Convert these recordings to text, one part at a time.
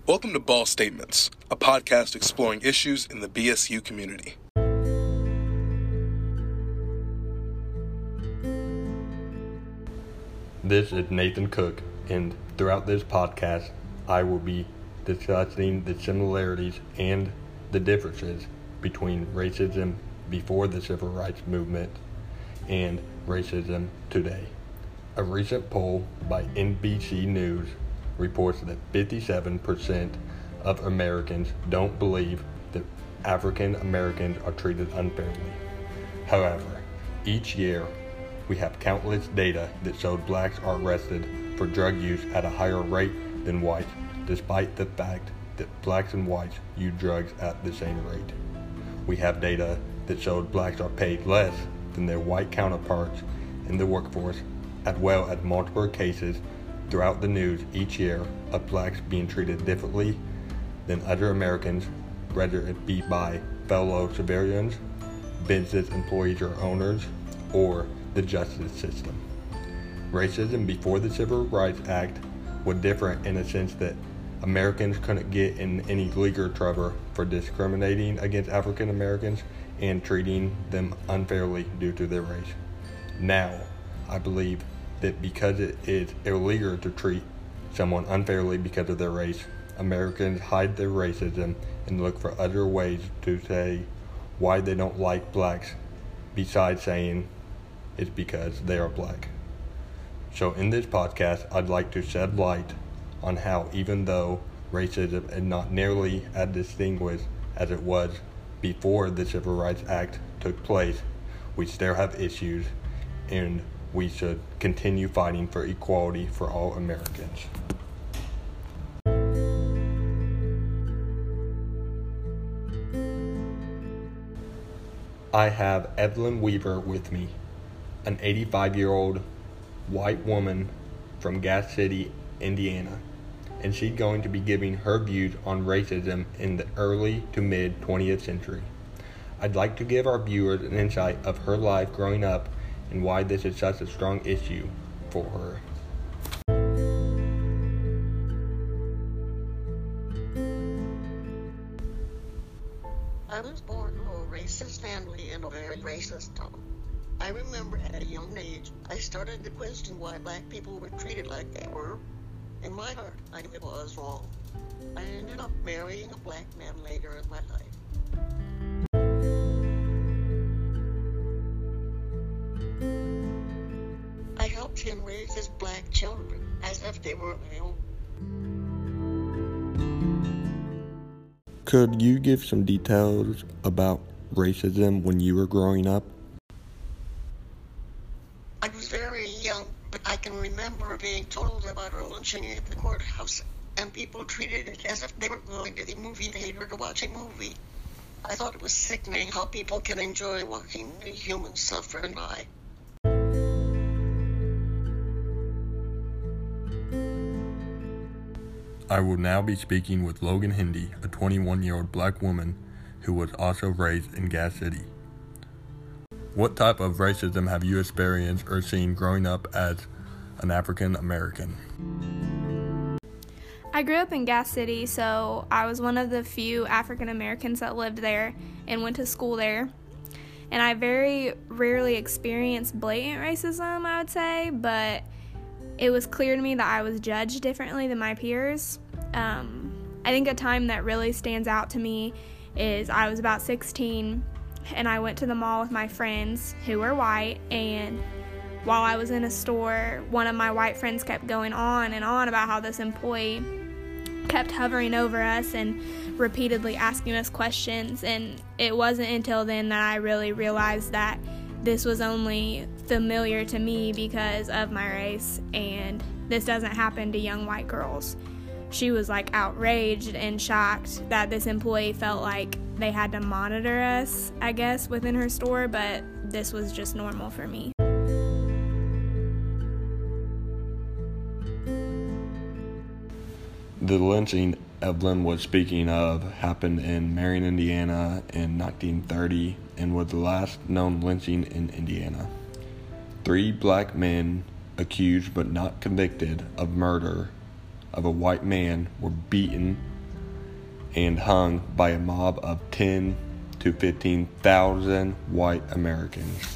Welcome to Ball Statements, a podcast exploring issues in the BSU community. This is Nathan Cook, and throughout this podcast, I will be discussing the similarities and the differences between racism before the Civil Rights Movement and racism today. A recent poll by NBC News reports that 57% of Americans don't believe that African Americans are treated unfairly. However, each year we have countless data that showed blacks are arrested for drug use at a higher rate than whites, despite the fact that blacks and whites use drugs at the same rate. We have data that showed blacks are paid less than their white counterparts in the workforce, as well as multiple cases throughout the news each year of blacks being treated differently than other Americans, whether it be by fellow civilians, business employees or owners, or the justice system. Racism before the Civil Rights Act was different in the sense that Americans couldn't get in any legal trouble for discriminating against African Americans and treating them unfairly due to their race. Now, I believe that because it is illegal to treat someone unfairly because of their race, Americans hide their racism and look for other ways to say why they don't like blacks, besides saying it's because they are black. So in this podcast, I'd like to shed light on how even though racism is not nearly as distinguished as it was before the Civil Rights Act took place, we still have issues, and we should continue fighting for equality for all Americans. I have Evelyn Weaver with me, an 85-year-old white woman from Gas City, Indiana, and she's going to be giving her views on racism in the early to mid 20th century. I'd like to give our viewers an insight of her life growing up and why this is such a strong issue for her. I was born to a racist family in a very racist town. I remember at a young age, I started to question why black people were treated like they were. In my heart, I knew it was wrong. I ended up marrying a black man later in my life. I helped him raise his black children as if they were my own. Could you give some details about racism when you were growing up? I was very young, but I can remember being told about a lynching at the courthouse, and people treated it as if they were going to the movie theater to watch a movie. I thought it was sickening how people can enjoy watching humans suffer and die. I will now be speaking with Logan Hindi, a 21-year-old black woman who was also raised in Gas City. What type of racism have you experienced or seen growing up as an African American? I grew up in Gas City, so I was one of the few African Americans that lived there and went to school there. And I very rarely experienced blatant racism, I would say, but it was clear to me that I was judged differently than my peers. I think a time that really stands out to me is I was about 16, and I went to the mall with my friends who were white, and while I was in a store, one of my white friends kept going on and on about how this employee kept hovering over us and repeatedly asking us questions, and it wasn't until then that I really realized that this was only familiar to me because of my race, and this doesn't happen to young white girls. She was outraged and shocked that this employee felt like they had to monitor us, I guess, within her store, but this was just normal for me. The lynching Evelyn was speaking of happened in Marion, Indiana in 1930 and was the last known lynching in Indiana. 3 black men accused but not convicted of murder of a white man were beaten and hung by a mob of 10 to 15,000 white Americans.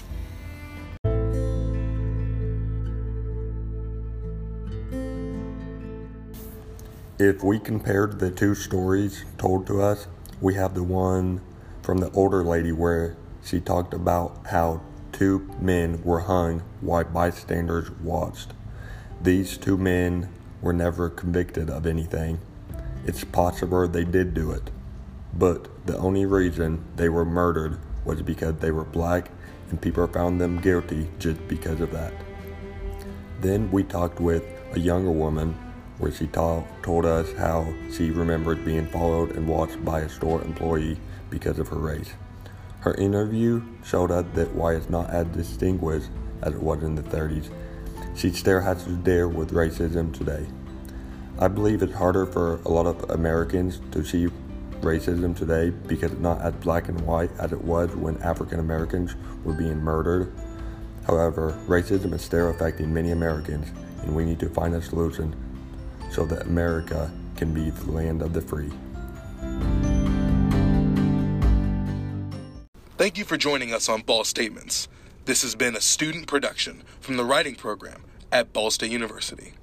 If we compared the two stories told to us, we have the one from the older lady where she talked about how two men were hung while bystanders watched. These two men were never convicted of anything. It's possible they did do it, but the only reason they were murdered was because they were black, and people found them guilty just because of that. Then we talked with a younger woman where she told us how she remembered being followed and watched by a store employee because of her race. Her interview showed us that while it's not as distinguished as it was in the 30s, she still has to deal with racism today. I believe it's harder for a lot of Americans to see racism today because it's not as black and white as it was when African Americans were being murdered. However, racism is still affecting many Americans, and we need to find a solution so that America can be the land of the free. Thank you for joining us on Ball Statements. This has been a student production from the writing program at Ball State University.